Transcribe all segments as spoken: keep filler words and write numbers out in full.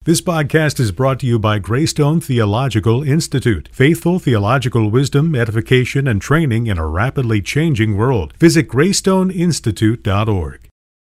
This podcast is brought to you by Greystone Theological Institute. Faithful theological wisdom, edification, and training in a rapidly changing world. Visit greystone institute dot org.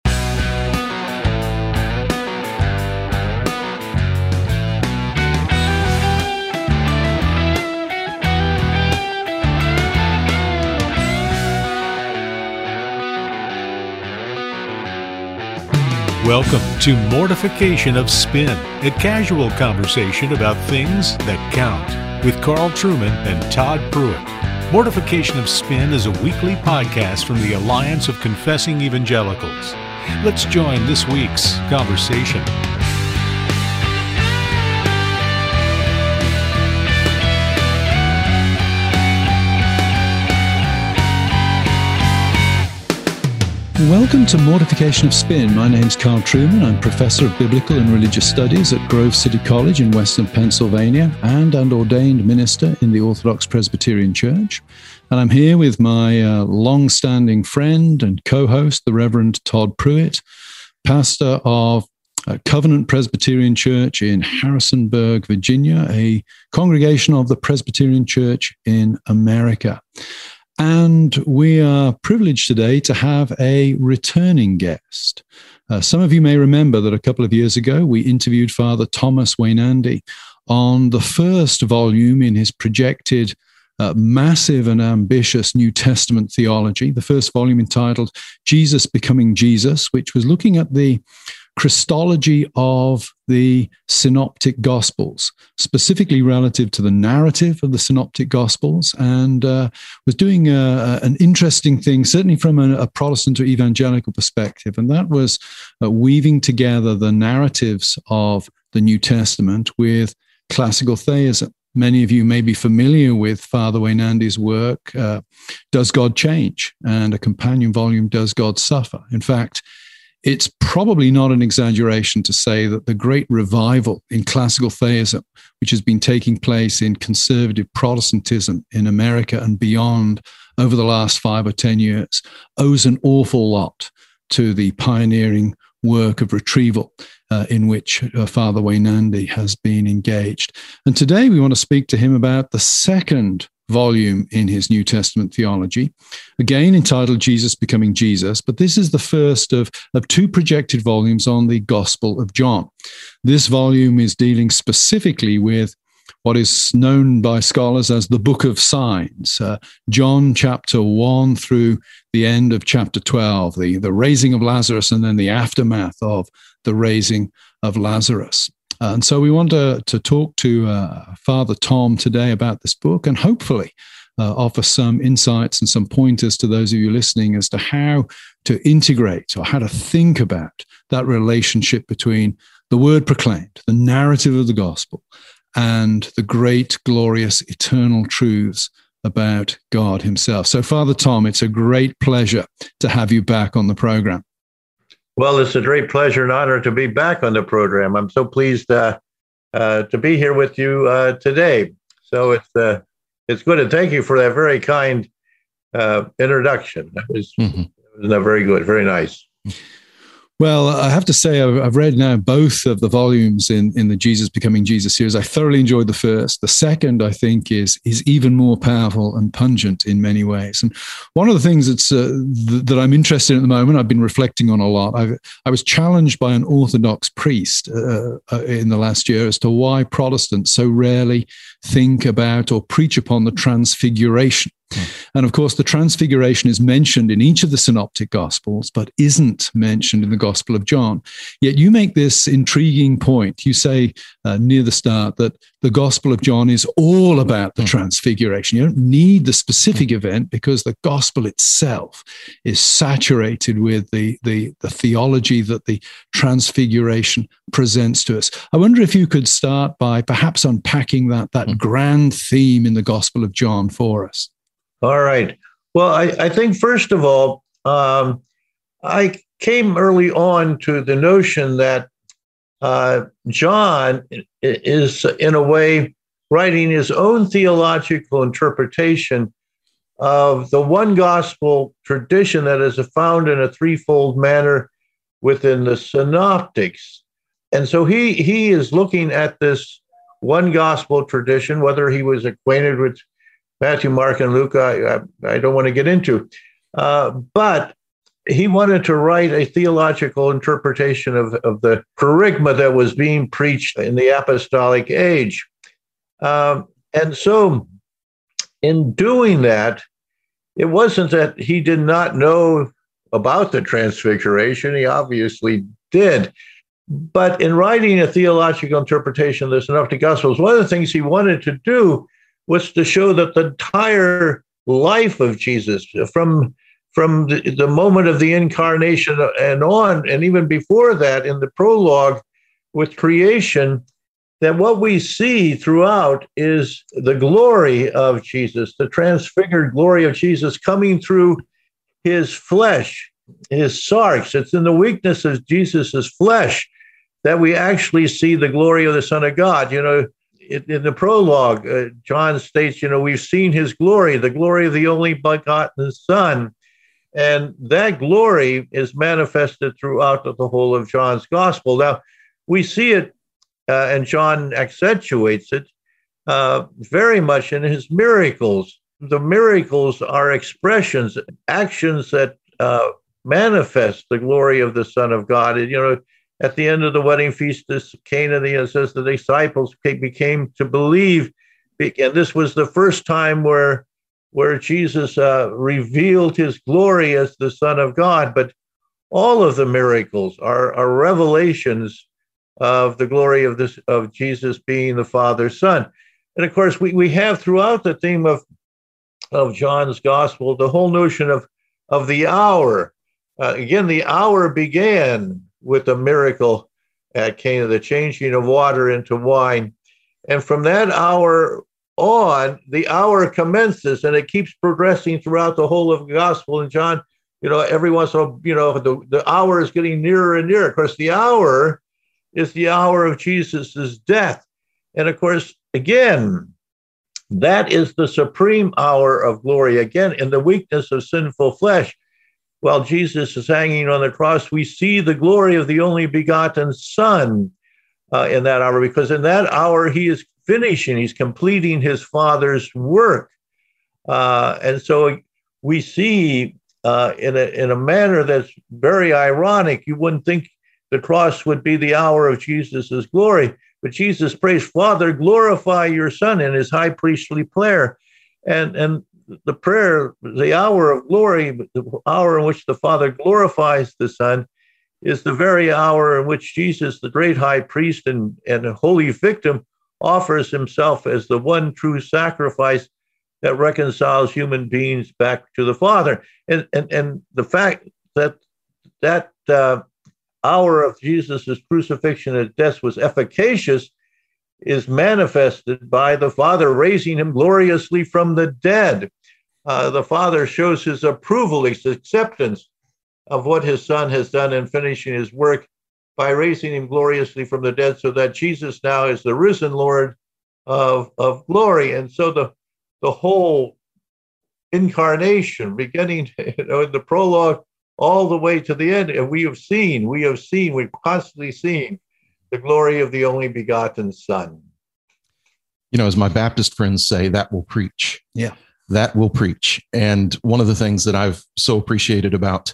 Welcome to Mortification of Spin, a casual conversation about things that count, with Carl Trueman and Todd Pruitt. Mortification of Spin is a weekly podcast from the Alliance of Confessing Evangelicals. Let's join this week's conversation. Welcome to Mortification of Spin. My name's Carl Trueman. I'm Professor of Biblical and Religious Studies at Grove City College in Western Pennsylvania and an ordained minister in the Orthodox Presbyterian Church. And I'm here with my uh, long-standing friend and co-host, the Reverend Todd Pruitt, pastor of uh, Covenant Presbyterian Church in Harrisonburg, Virginia, a congregation of the Presbyterian Church in America. And we are privileged today to have a returning guest. Uh, some of you may remember that a couple of years ago, we interviewed Father Thomas Waynandi on the first volume in his projected uh, massive and ambitious New Testament theology, the first volume entitled Jesus Becoming Jesus, which was looking at the Christology of the Synoptic Gospels, specifically relative to the narrative of the Synoptic Gospels, and uh, was doing a, an interesting thing, certainly from a, a Protestant or evangelical perspective, and that was uh, weaving together the narratives of the New Testament with classical theism. Many of you may be familiar with Father Waynandi's work, uh, Does God Change? And a companion volume, Does God Suffer? In fact, it's probably not an exaggeration to say that the great revival in classical theism, which has been taking place in conservative Protestantism in America and beyond over the last five or ten years, owes an awful lot to the pioneering work of retrieval uh, in which uh, Father Waynandi has been engaged. And today we want to speak to him about the second volume in his New Testament theology, again entitled Jesus Becoming Jesus, but this is the first of, of two projected volumes on the Gospel of John. This volume is dealing specifically with what is known by scholars as the Book of Signs, uh, John chapter one through the end of chapter twelve, the, the raising of Lazarus and then the aftermath of the raising of Lazarus. Uh, and so we want to, to talk to uh, Father Tom today about this book and hopefully uh, offer some insights and some pointers to those of you listening as to how to integrate or how to think about that relationship between the word proclaimed, the narrative of the gospel, and the great, glorious, eternal truths about God himself. So, Father Tom, it's a great pleasure to have you back on the program. Well, it's a great pleasure and honor to be back on the program. I'm so pleased uh, uh, to be here with you uh, today. So it's uh, it's good, and thank you for that very kind uh, introduction. That was, mm-hmm. It was very good, very nice. Well, I have to say, I've read now both of the volumes in, in the Jesus Becoming Jesus series. I thoroughly enjoyed the first. The second, I think, is is even more powerful and pungent in many ways. And one of the things that's uh, th- that I'm interested in at the moment, I've been reflecting on a lot. I've, I was challenged by an Orthodox priest uh, uh, in the last year as to why Protestants so rarely think about or preach upon the Transfiguration. And of course, the Transfiguration is mentioned in each of the Synoptic Gospels, but isn't mentioned in the Gospel of John. Yet you make this intriguing point. You say uh, near the start that the Gospel of John is all about the Transfiguration. You don't need the specific event because the Gospel itself is saturated with the, the, the theology that the Transfiguration presents to us. I wonder if you could start by perhaps unpacking that, that grand theme in the Gospel of John for us. All right. Well, I, I think, first of all, um, I came early on to the notion that uh, John is, in a way, writing his own theological interpretation of the one gospel tradition that is found in a threefold manner within the synoptics. and so he he is looking at this one gospel tradition, whether he was acquainted with Matthew, Mark, and Luke, I, I don't want to get into. Uh, but he wanted to write a theological interpretation of, of the kerygma that was being preached in the apostolic age. Um, and so in doing that, it wasn't that he did not know about the transfiguration. He obviously did. But in writing a theological interpretation of the Synoptic Gospels, one of the things he wanted to do was to show that the entire life of Jesus, from, from the, the moment of the incarnation and on, and even before that in the prologue with creation, that what we see throughout is the glory of Jesus, the transfigured glory of Jesus coming through his flesh, his sarx. It's in the weakness of Jesus's flesh that we actually see the glory of the Son of God. You know, in, in the prologue, uh, John states, you know, we've seen his glory, the glory of the only begotten Son. And that glory is manifested throughout the whole of John's gospel. Now, we see it, uh, and John accentuates it uh, very much in his miracles. The miracles are expressions, actions that uh, manifest the glory of the Son of God. And, you know, at the end of the wedding feast, this Cana, it says the disciples became to believe. And this was the first time where, where Jesus uh, revealed his glory as the Son of God. But all of the miracles are, are revelations of the glory of this of Jesus being the Father's Son. And of course, we, we have throughout the theme of, of John's gospel, the whole notion of, of the hour. Uh, again, the hour began with a miracle at Cana, the changing of water into wine. And from that hour on, the hour commences, and it keeps progressing throughout the whole of the gospel. And John, you know, every once in a while, you know, the, the hour is getting nearer and nearer. Of course, the hour is the hour of Jesus's death. And of course, again, that is the supreme hour of glory. Again, in the weakness of sinful flesh, while Jesus is hanging on the cross, we see the glory of the only begotten Son uh, in that hour, because in that hour he is finishing, he's completing his Father's work. Uh, and so we see uh, in, a, in a manner that's very ironic, you wouldn't think the cross would be the hour of Jesus's glory, but Jesus prays, Father, glorify your Son, in his high priestly prayer. And, and the prayer, the hour of glory, the hour in which the Father glorifies the Son, is the very hour in which Jesus, the great high priest and, and holy victim, offers himself as the one true sacrifice that reconciles human beings back to the Father. And, and, and the fact that that uh, hour of Jesus' crucifixion and death was efficacious is manifested by the Father raising him gloriously from the dead. Uh, the Father shows his approval, his acceptance of what his Son has done in finishing his work by raising him gloriously from the dead, so that Jesus now is the risen Lord of, of glory. And so the, the whole incarnation, beginning you know, in the prologue all the way to the end, and we have seen, we have seen, we've constantly seen the glory of the only begotten Son. You know, as my Baptist friends say, that will preach. Yeah. That will preach. And one of the things that I've so appreciated about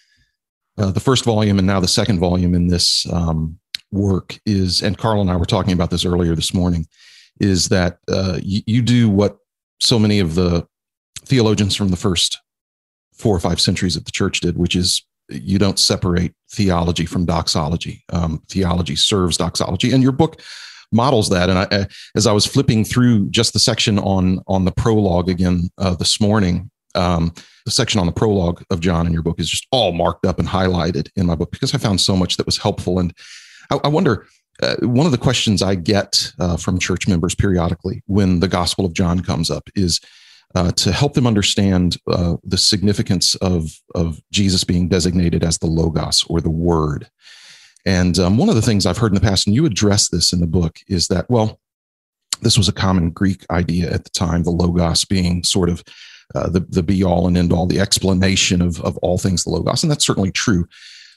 uh, the first volume and now the second volume in this um, work is, and Carl and I were talking about this earlier this morning, is that uh, you, you do what so many of the theologians from the first four or five centuries of the church did, which is you don't separate theology from doxology. Um, theology serves doxology, and your book models that. And I, as I was flipping through just the section on on the prologue again uh, this morning, um, the section on the prologue of John in your book is just all marked up and highlighted in my book because I found so much that was helpful. And I, I wonder, uh, one of the questions I get uh, from church members periodically when the Gospel of John comes up is uh, to help them understand uh, the significance of of Jesus being designated as the Logos, or the Word. And um, one of the things I've heard in the past, and you address this in the book, is that, well, this was a common Greek idea at the time, the Logos being sort of uh, the, the be-all and end-all, the explanation of, of all things the Logos. And that's certainly true.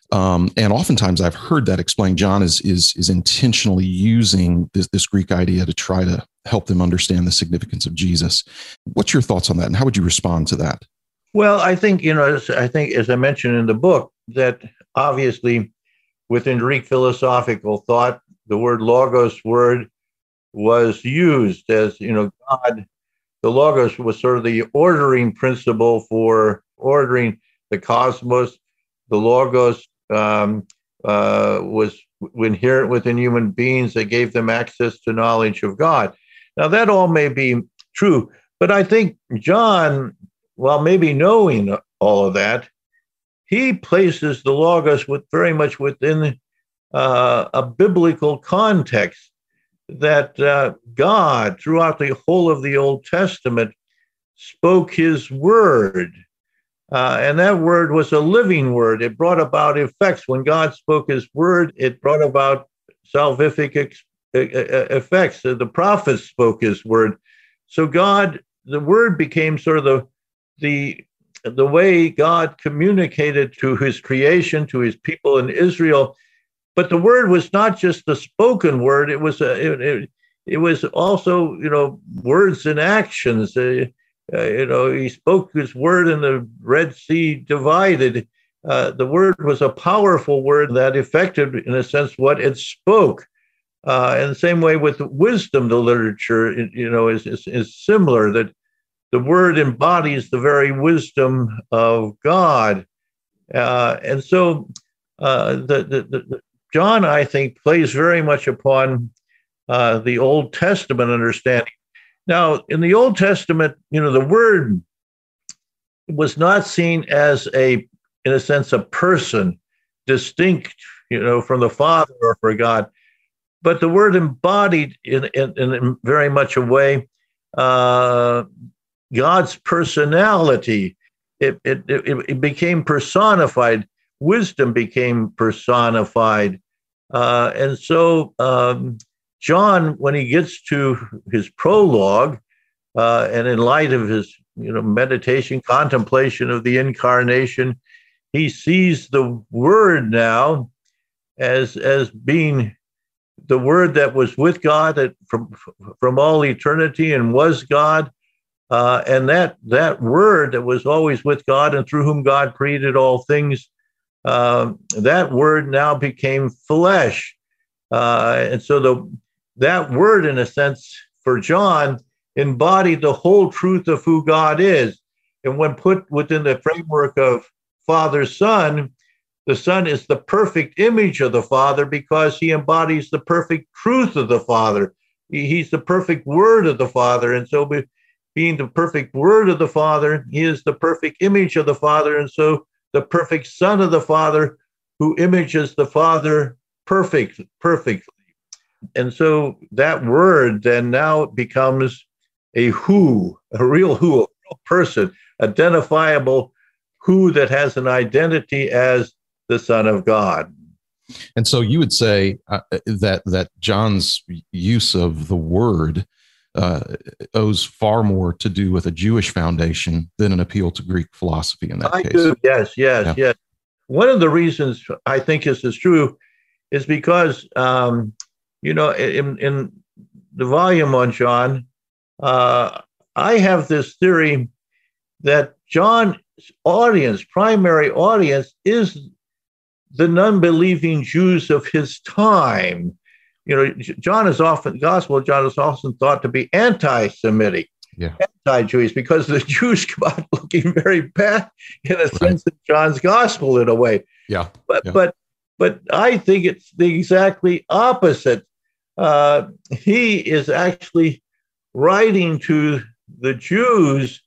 Um, and oftentimes I've heard that explained. John is is is intentionally using this, this Greek idea to try to help them understand the significance of Jesus. What's your thoughts on that, and how would you respond to that? Well, I think, you know, I think, as I mentioned in the book, that obviously within Greek philosophical thought, the word logos word was used as, you know, God. The logos was sort of the ordering principle for ordering the cosmos. The logos um, uh, was inherent within human beings that gave them access to knowledge of God. Now, that all may be true, but I think John, while maybe knowing all of that, he places the logos with very much within uh, a biblical context, that uh, God, throughout the whole of the Old Testament, spoke his word. Uh, and that word was a living word. It brought about effects. When God spoke his word, it brought about salvific ex- effects. The prophets spoke his word. So God, the word became sort of the, the, the way God communicated to his creation, to his people in Israel. But the word was not just the spoken word; it was a, it, it, it was also, you know, words and actions. Uh, uh, you know, he spoke his word, and the Red Sea divided. Uh, the word was a powerful word that affected, in a sense, what it spoke. Uh, and the same way with wisdom, the literature, you know, is, is is similar. That the word embodies the very wisdom of God, uh, and so uh, the, the the John, I think, plays very much upon uh, the Old Testament understanding. Now, in the Old Testament, you know, the word was not seen as a, in a sense, a person distinct, you know, from the Father or for God, but the word embodied in, in, in very much a way uh, God's personality. It, it, it, it became personified. Wisdom became personified. Uh, and so um, John, when he gets to his prologue, uh, and in light of his, you know, meditation, contemplation of the incarnation, he sees the word now as, as being the word that was with God at, from, from all eternity and was God. Uh, and that, that word that was always with God and through whom God created all things, Uh, that word now became flesh. Uh, and so the, that word, in a sense, for John, embodied the whole truth of who God is. And when put within the framework of Father, Son, the Son is the perfect image of the Father because he embodies the perfect truth of the Father. He, he's the perfect word of the Father. And so be, being the perfect word of the Father, he is the perfect image of the Father. And so the perfect Son of the Father, who images the Father perfect, perfectly. And so that word then now becomes a who, a real who, a real person, identifiable who that has an identity as the Son of God. And so you would say uh, that that John's use of the word uh, owes far more to do with a Jewish foundation than an appeal to Greek philosophy in that I case. do. Yes, yes, Yeah. yes. One of the reasons I think this is true is because, um, you know, in, in the volume on John, uh, I have this theory that John's audience, primary audience, is the non-believing Jews of his time. You know, John is often, the Gospel of John is often thought to be anti-Semitic, yeah. anti-Jewish, because the Jews come out looking very bad in a Right. sense of John's Gospel in a way. Yeah. But yeah. but but I think it's the exactly opposite. Uh, he is actually writing to the Jews,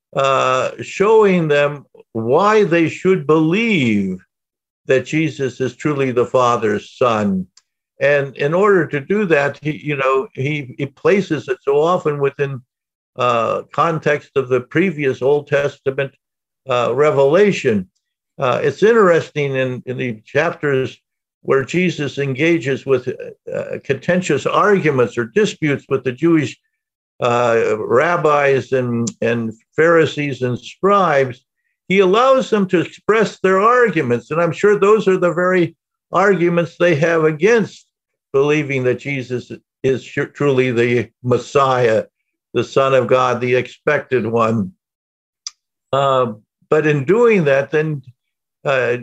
uh, showing them why they should believe that Jesus is truly the Father's Son. And in order to do that, he, you know, he, he places it so often within uh, context of the previous Old Testament uh, revelation. Uh, it's interesting in, in the chapters where Jesus engages with uh, contentious arguments or disputes with the Jewish uh, rabbis and, and Pharisees and scribes. he allows them to express their arguments. And I'm sure those are the very arguments they have against believing that Jesus is truly the Messiah, the Son of God, the expected one. Uh, but in doing that, then uh,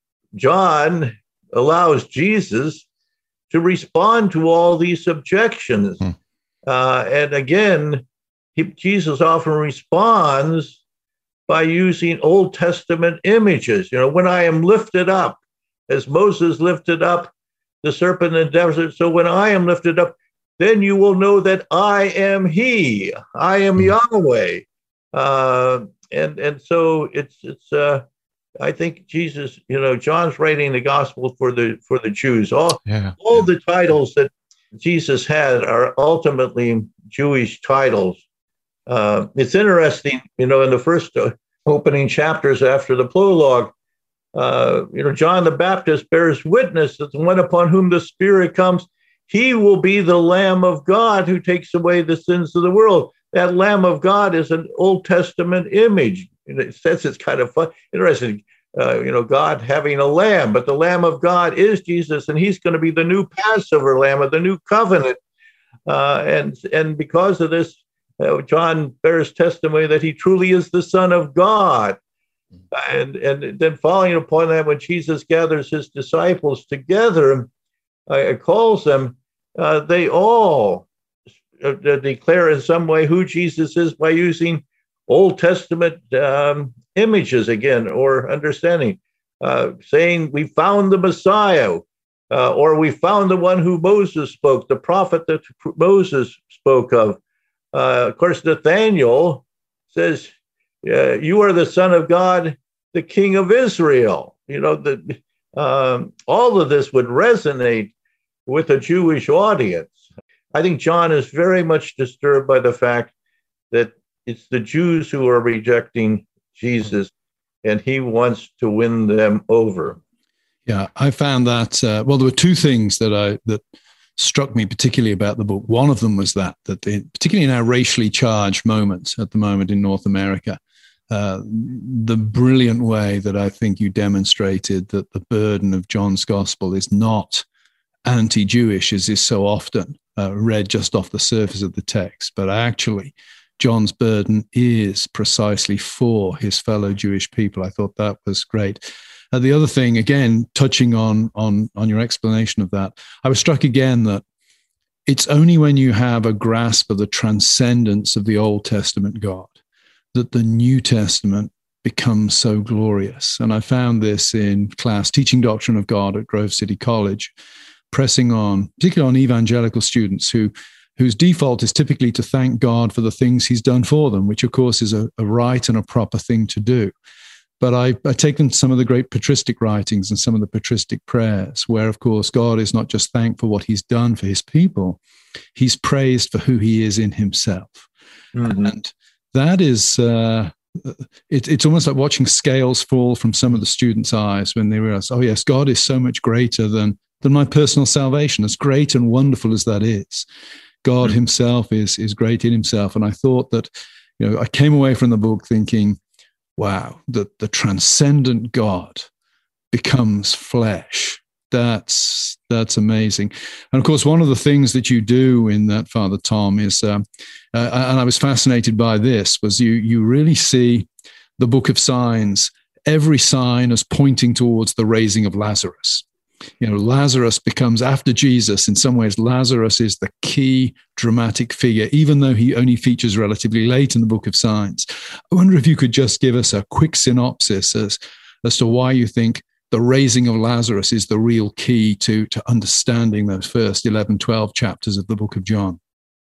John allows Jesus to respond to all these objections. Hmm. Uh, and again, he, Jesus often responds by using Old Testament images. You know, when I am lifted up, as Moses lifted up the serpent in the desert, so when I am lifted up, then you will know that I am He. I am Yahweh. Uh, and and so it's it's. Uh, I think Jesus, you know, John's writing the gospel for the for the Jews. All yeah. all the titles that Jesus had are ultimately Jewish titles. Uh, it's interesting, you know, in the first uh, opening chapters after the prologue, uh, you know, John the Baptist bears witness that the one upon whom the Spirit comes, he will be the Lamb of God who takes away the sins of the world. That Lamb of God is an Old Testament image. In a sense, it's kind of fun, interesting, uh, you know, God having a lamb, but the Lamb of God is Jesus, and he's going to be the new Passover lamb of the new covenant. Uh, and, and because of this, uh, John bears testimony that he truly is the Son of God. And, and then following upon that, when Jesus gathers his disciples together, uh, calls them, uh, they all uh, declare in some way who Jesus is by using Old Testament um, images again, or understanding, uh, saying we found the Messiah, uh, or we found the one who Moses spoke, the prophet that Moses spoke of. Uh, of course, Nathaniel says, uh, you are the Son of God, the King of Israel. You know, the, um, all of this would resonate with a Jewish audience. I think John is very much disturbed by the fact that it's the Jews who are rejecting Jesus, and he wants to win them over. Yeah, I found that, uh, well, there were two things that I that struck me particularly about the book. One of them was that, that they, particularly in our racially charged moments at the moment in North America, uh, the brilliant way that I think you demonstrated that the burden of John's gospel is not anti-Jewish, as is so often uh, read just off the surface of the text, but actually John's burden is precisely for his fellow Jewish people. I thought that was great. Uh, the other thing, again, touching on, on, on your explanation of that, I was struck again that it's only when you have a grasp of the transcendence of the Old Testament God that the New Testament becomes so glorious. And I found this in class teaching Doctrine of God at Grove City College, pressing on, particularly on evangelical students who whose default is typically to thank God for the things he's done for them, which of course is a, a right and a proper thing to do. But I, I take them to some of the great patristic writings and some of the patristic prayers, where of course God is not just thanked for what he's done for his people, he's praised for who he is in himself. Mm-hmm. And that is, uh, it, it's almost like watching scales fall from some of the students' eyes when they realize, oh yes, God is so much greater than, than my personal salvation, as great and wonderful as that is. God himself is, is great in himself. And I thought that, you know, I came away from the book thinking, wow, that the transcendent God becomes flesh. That's, that's amazing. And of course, one of the things that you do in that, Father Tom, is, um, uh, and I was fascinated by this, was you, you really see the book of signs, every sign as pointing towards the raising of Lazarus. You know, Lazarus becomes, after Jesus, in some ways, Lazarus is the key dramatic figure, even though he only features relatively late in the book of signs. I wonder if you could just give us a quick synopsis as, as to why you think the raising of Lazarus is the real key to, to understanding those first eleven, twelve chapters of the book of John.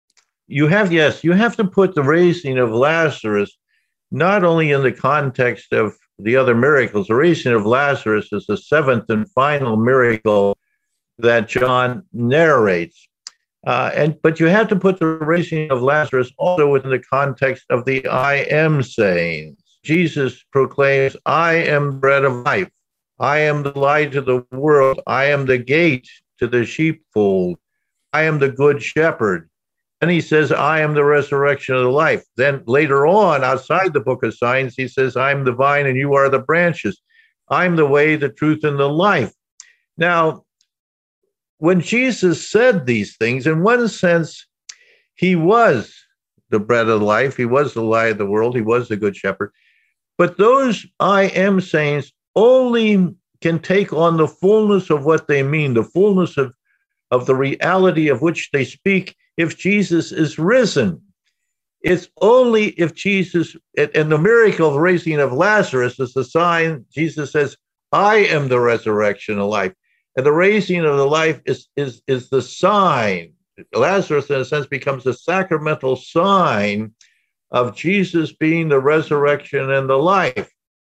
You have, yes, you have to put the raising of Lazarus not only in the context of the other miracles. The raising of Lazarus is the seventh and final miracle that John narrates. Uh, and but you have to put the raising of Lazarus also within the context of the I am sayings. Jesus proclaims, I am bread of life. I am the light of the world. I am the gate to the sheepfold. I am the good shepherd. Then he says, I am the resurrection of the life. Then later on, outside the book of signs, he says, I'm the vine and you are the branches. I'm the way, the truth, and the life. Now, when Jesus said these things, in one sense, he was the bread of life. He was the light of the world. He was the good shepherd. But those I am sayings only can take on the fullness of what they mean, the fullness of, of the reality of which they speak, if Jesus is risen. It's only if Jesus, and the miracle of raising of Lazarus is the sign. Jesus says, I am the resurrection of life. And the raising of the life is, is, is the sign. Lazarus, in a sense, becomes a sacramental sign of Jesus being the resurrection and the life.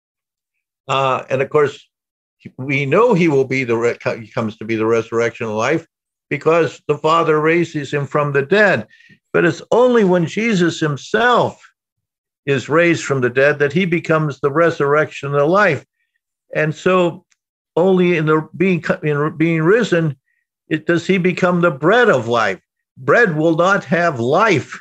Uh, and of course, we know he will be the, re- he comes to be the resurrection of life because the Father raises him from the dead. But it's only when Jesus himself is raised from the dead that he becomes the resurrection of life. And so only in the being, in being risen, it, does he become the bread of life. Bread will not have life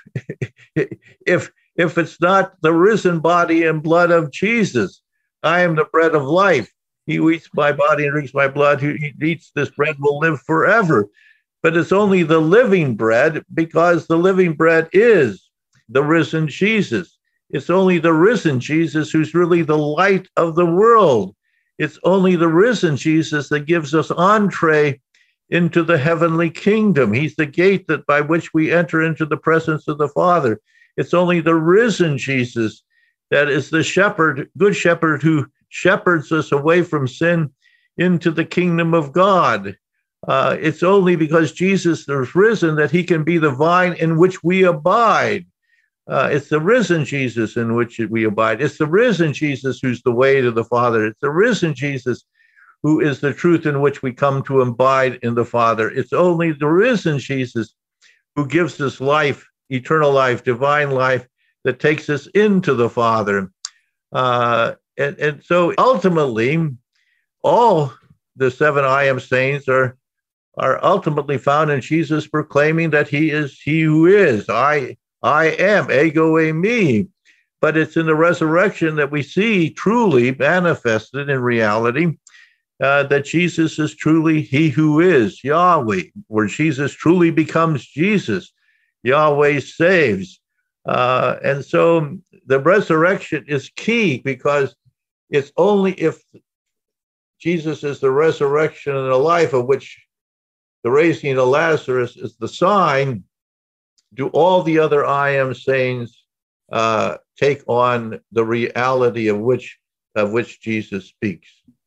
if, if it's not the risen body and blood of Jesus. I am the bread of life. He who eats my body and drinks my blood, who eats this bread will live forever. But it's only the living bread because the living bread is the risen Jesus. It's only the risen Jesus who's really the light of the world. It's only the risen Jesus that gives us entree into the heavenly kingdom. He's the gate that by which we enter into the presence of the Father. It's only the risen Jesus that is the shepherd, good shepherd, who shepherds us away from sin into the kingdom of God. Uh, it's only because Jesus is risen that he can be the vine in which we abide. Uh, it's the risen Jesus in which we abide. It's the risen Jesus who's the way to the Father. It's the risen Jesus who is the truth in which we come to abide in the Father. It's only the risen Jesus who gives us life, eternal life, divine life, that takes us into the Father. Uh, and, and so ultimately, all the seven I am sayings are, are ultimately found in Jesus proclaiming that he is he who is. I I am, ego eimi. But it's in the resurrection that we see truly manifested in reality uh, that Jesus is truly he who is, Yahweh, where Jesus truly becomes Jesus. Yahweh saves. Uh, and so the resurrection is key because it's only if Jesus is the resurrection and the life of which the raising of Lazarus is the sign, do all the other I am sayings uh, take on the reality of which of which Jesus speaks.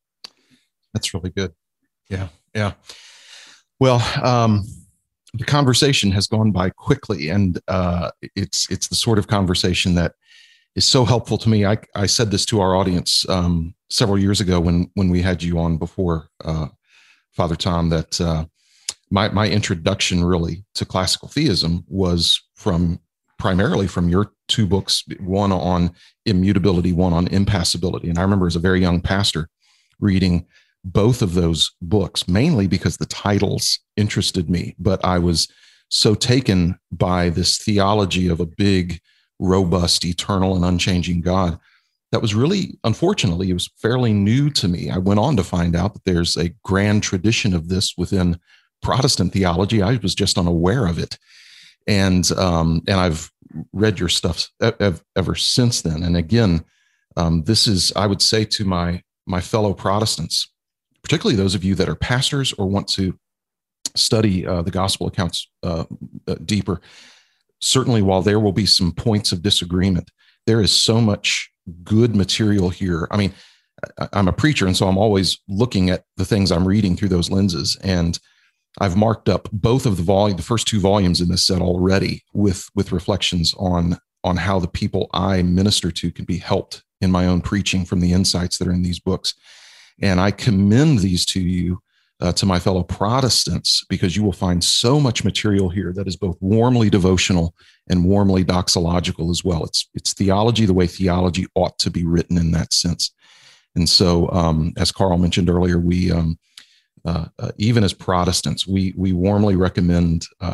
That's really good. Yeah, yeah. Well, um, the conversation has gone by quickly, and uh, it's it's the sort of conversation that is so helpful to me. I, I said this to our audience um, several years ago when when we had you on before, uh, Father Tom, that uh, my my introduction really to classical theism was from primarily from your two books, one on immutability, one on impassibility. And I remember as a very young pastor reading both of those books, mainly because the titles interested me, but I was so taken by this theology of a big, robust, eternal, and unchanging God that was really, unfortunately, it was fairly new to me. I went on to find out that there's a grand tradition of this within Protestant theology. I was just unaware of it. And um, and I've read your stuff ever, ever since then. And again, um, this is, I would say to my my fellow Protestants, particularly those of you that are pastors or want to study uh, the gospel accounts uh, uh, deeper, certainly while there will be some points of disagreement, there is so much good material here. I mean, I'm a preacher, and so I'm always looking at the things I'm reading through those lenses. And I've marked up both of the volume, the first two volumes in this set already with, with reflections on, on how the people I minister to can be helped in my own preaching from the insights that are in these books. And I commend these to you, uh, to my fellow Protestants, because you will find so much material here that is both warmly devotional and warmly doxological as well. It's, it's theology the way theology ought to be written in that sense. And so, um, as Carl mentioned earlier, we, um, Uh, uh, even as Protestants, we we warmly recommend uh,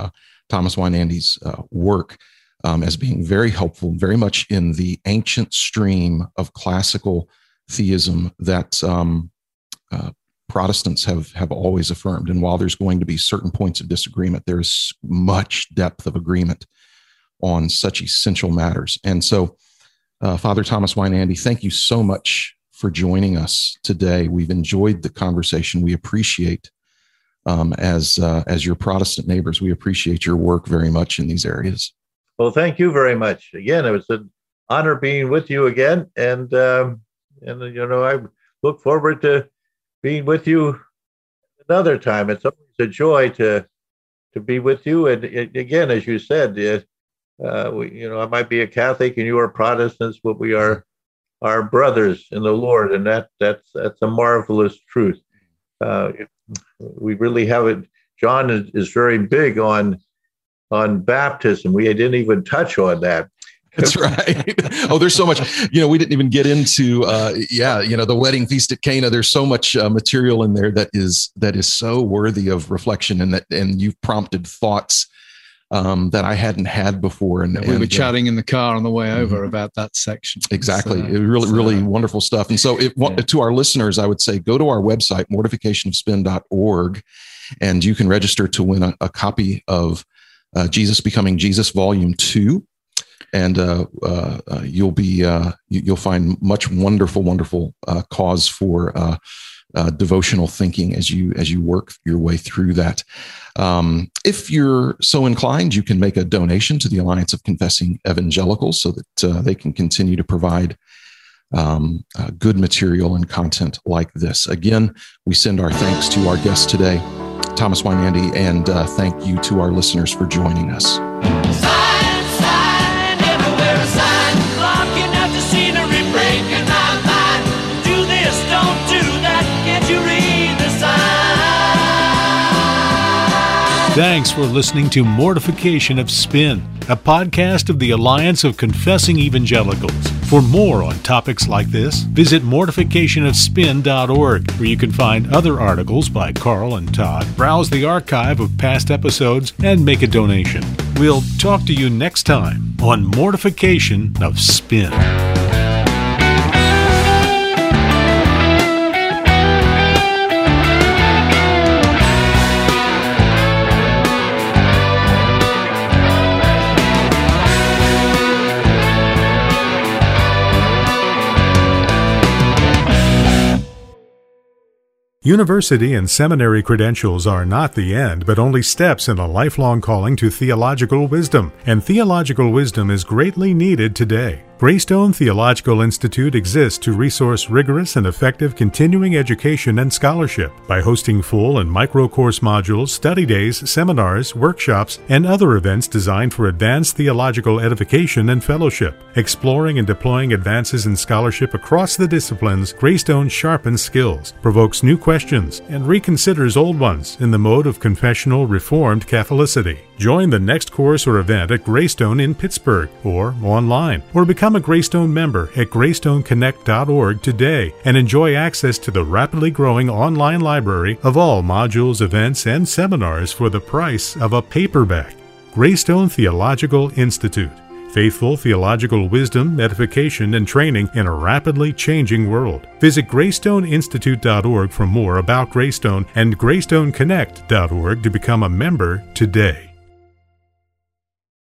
Thomas Weinandy's uh, work um, as being very helpful, very much in the ancient stream of classical theism that um, uh, Protestants have have always affirmed. And while there's going to be certain points of disagreement, there's much depth of agreement on such essential matters. And so, uh, Father Thomas Weinandy, thank you so much for joining us today. We've enjoyed the conversation. We appreciate, um, as uh, as your Protestant neighbors, we appreciate your work very much in these areas. Well, thank you very much. Again, it was an honor being with you again, and um, and you know, I look forward to being with you another time. It's always a joy to to be with you. And it, again, as you said, uh, we, you know, I might be a Catholic and you are Protestants, but we are our brothers in the Lord, and that that's that's a marvelous truth. Uh, we really have it. John is, is very big on on baptism. We didn't even touch on that. That's right. Oh, there's so much, you know, we didn't even get into, uh, yeah, you know, the wedding feast at Cana. There's so much uh, material in there that is, that is so worthy of reflection, and that, and you've prompted thoughts um, that I hadn't had before. And, and we were and, chatting uh, in the car on the way over mm-hmm. about that section. Exactly. So, it really, so, really wonderful stuff. And so if, yeah. to our listeners, I would say, go to our website, mortification of spin dot org, and you can register to win a, a copy of uh, Jesus Becoming Jesus, Volume Two. And uh, uh, uh, you'll be uh, you, you'll find much wonderful, wonderful uh, cause for uh, uh, devotional thinking as you as you work your way through that. Um, if you're so inclined, you can make a donation to the Alliance of Confessing Evangelicals so that uh, they can continue to provide um, uh, good material and content like this. Again, we send our thanks to our guest today, Thomas Weinandy, and uh, thank you to our listeners for joining us. Thanks for listening to Mortification of Spin, a podcast of the Alliance of Confessing Evangelicals. For more on topics like this, visit mortification of spin dot org, where you can find other articles by Carl and Todd, browse the archive of past episodes, and make a donation. We'll talk to you next time on Mortification of Spin. University and seminary credentials are not the end, but only steps in a lifelong calling to theological wisdom, and theological wisdom is greatly needed today. Greystone Theological Institute exists to resource rigorous and effective continuing education and scholarship by hosting full and micro-course modules, study days, seminars, workshops, and other events designed for advanced theological edification and fellowship. Exploring and deploying advances in scholarship across the disciplines, Greystone sharpens skills, provokes new questions, and reconsiders old ones in the mode of confessional Reformed Catholicity. Join the next course or event at Greystone in Pittsburgh, or online, or become a Greystone member at greystone connect dot org today and enjoy access to the rapidly growing online library of all modules, events, and seminars for the price of a paperback. Greystone Theological Institute. Faithful theological wisdom, edification, and training in a rapidly changing world. Visit greystone institute dot org for more about Greystone and greystone connect dot org to become a member today.